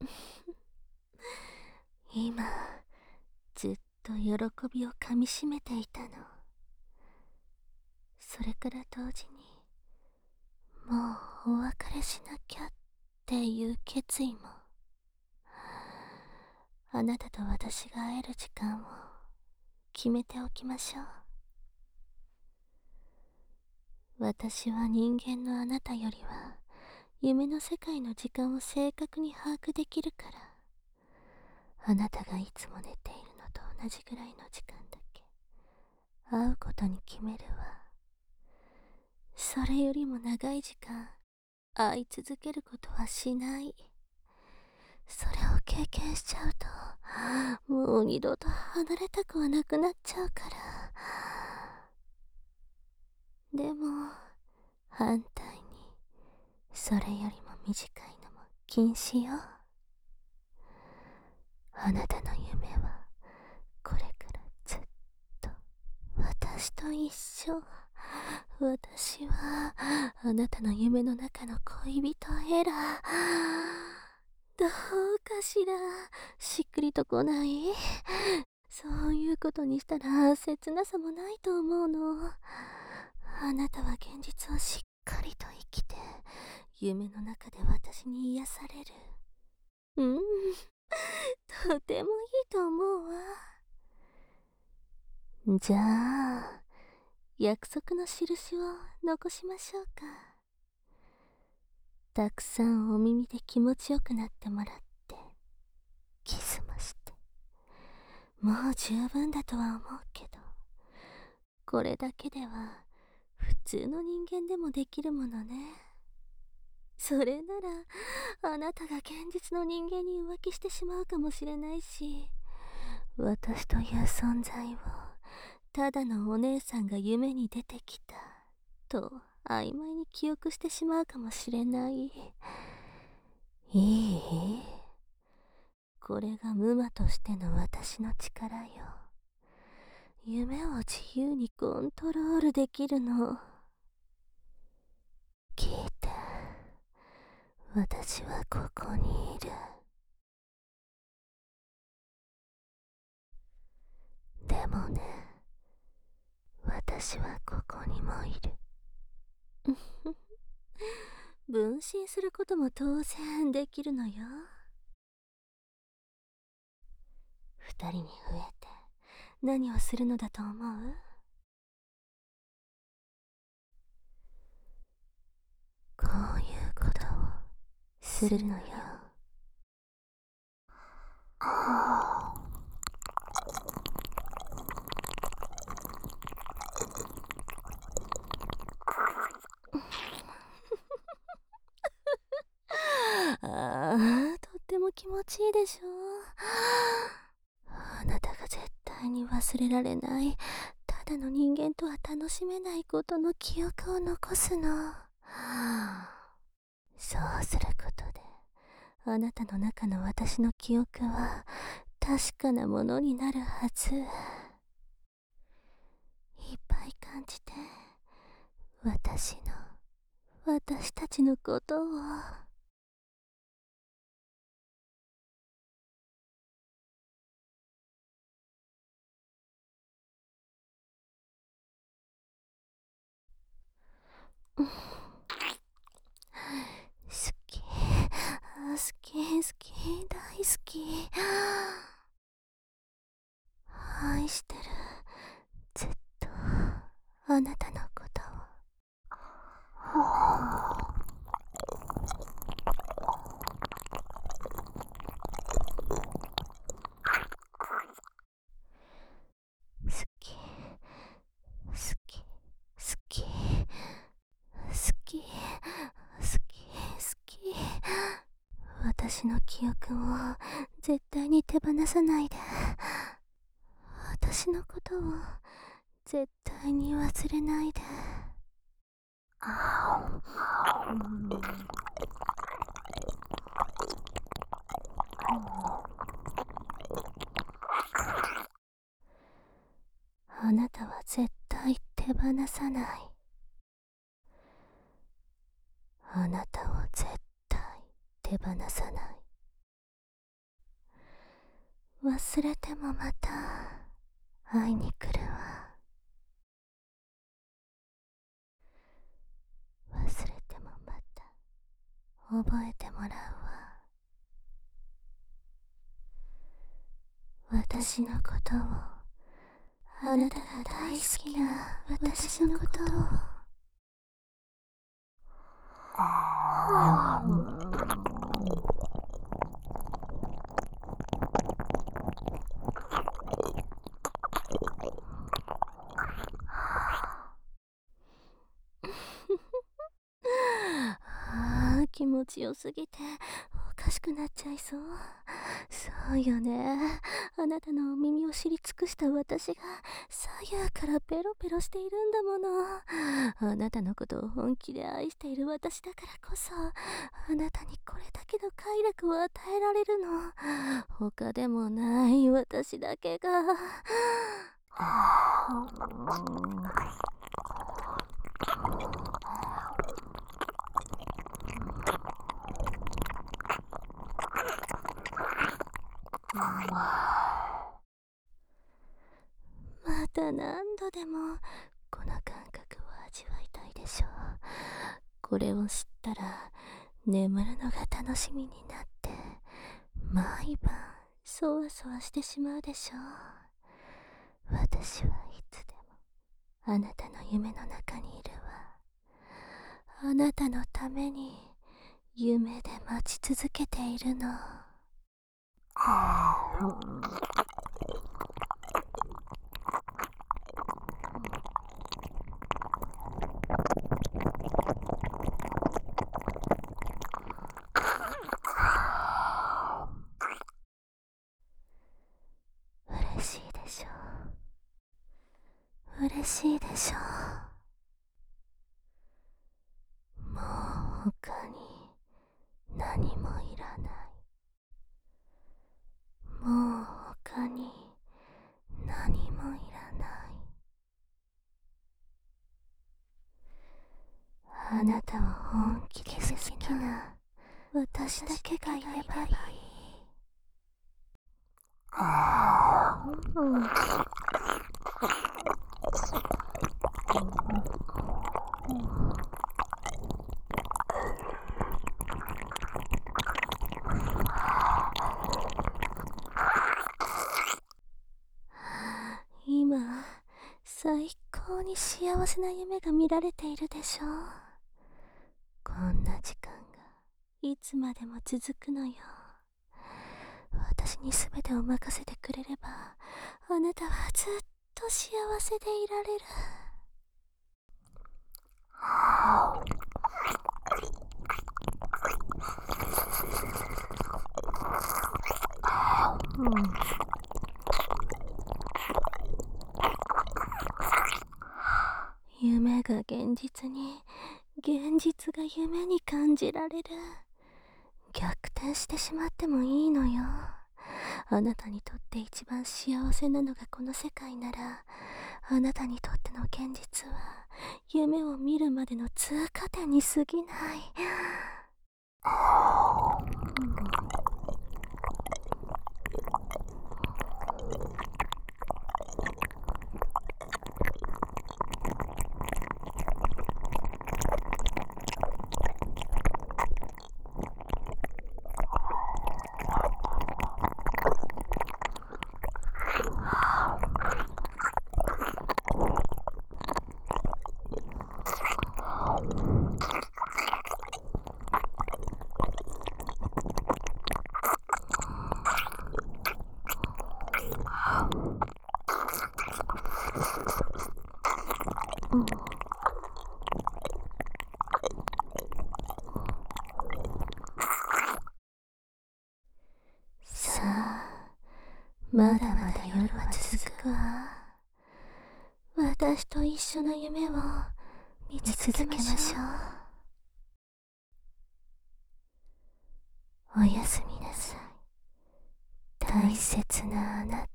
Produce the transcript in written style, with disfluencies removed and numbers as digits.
今、ずっと喜びをかみしめていたの。それから同時に、もうお別れしなきゃっていう決意も。あなたと私が会える時間を決めておきましょう。私は人間のあなたよりは夢の世界の時間を正確に把握できるから、あなたがいつも寝ているのと同じぐらいの時間だけ会うことに決めるわ。それよりも長い時間会い続けることはしない。それを経験しちゃうと、もう二度と離れたくはなくなっちゃうから。でも反対に、それよりも短いのも禁止よ。あなたの夢はこれからずっと私と一緒。私はあなたの夢の中の恋人エラ。どうかしら、しっくりとこない？そういうことにしたら切なさもないと思うの。あなたは現実をしっかりと生きて、夢の中で私に癒される。うん、とてもいいと思うわ。じゃあ、約束の印を残しましょうか。たくさんお耳で気持ちよくなってもらって、キスもして。もう十分だとは思うけど、これだけでは普通の人間でもできるものね。それなら、あなたが現実の人間に浮気してしまうかもしれないし、私という存在をただのお姉さんが夢に出てきたと曖昧に記憶してしまうかもしれない。いい？これが無魔としての私の力よ。夢を自由にコントロールできるの。聞いて、私はここにいる。でもね、私はここにもいる。分身することも当然できるのよ。二人に増えて何をするのだと思う？こういうことをするのよ。とっても気持ちいいでしょう。あなたが絶対に忘れられない、ただの人間とは楽しめないことの記憶を残すの。そうすることで、あなたの中の私の記憶は確かなものになるはず。いっぱい感じて、私たちのことを。好き、好き、好き、大好き。愛してる。ずっとあなたのことを。好き、好き、好き、好き、好き、好き。私の記憶を絶対に手放さないで。私のことを絶対に忘れないで。あなたは絶対手放さない。あなたを絶対手放さない。 忘れてもまた会いに来るわ。忘れてもまた覚えてもらうわ。私のことを、あなたが大好きな私のことを。気持ちよすぎておかしくなっちゃいそう。そうよね。あなたのお耳を知り尽くした私が左右からペロペロしているんだもの。あなたのことを本気で愛している私だからこそ、あなたにこれだけの快楽を与えられるの。他でもない私だけが。また何度でもこの感覚を味わいたいでしょう。これを知ったら眠るのが楽しみになって毎晩そわそわしてしまうでしょう。私はいつでもあなたの夢の中にいるわ。あなたのために夢で待ち続けているの。嬉しいでしょう。嬉しいでしょう。もう他に何もいらない。もう他に何もいらない。あなたを本気で好きな私だけがいればいい。今、最高に幸せな夢が見られているでしょう。こんな時間がいつまでも続くのよ。私に全てを任せてくれれば、あなたはずっと幸せでいられる。夢が現実に、現実が夢に感じられる。逆転してしまってもいいのよ。あなたにとって一番幸せなのがこの世界なら、あなたにとっての現実は夢を見るまでの通過点に過ぎない。さあ、まだまだ夜は続くわ。私と一緒の夢を見続けましょう。おやすみなさい。大切なあなた。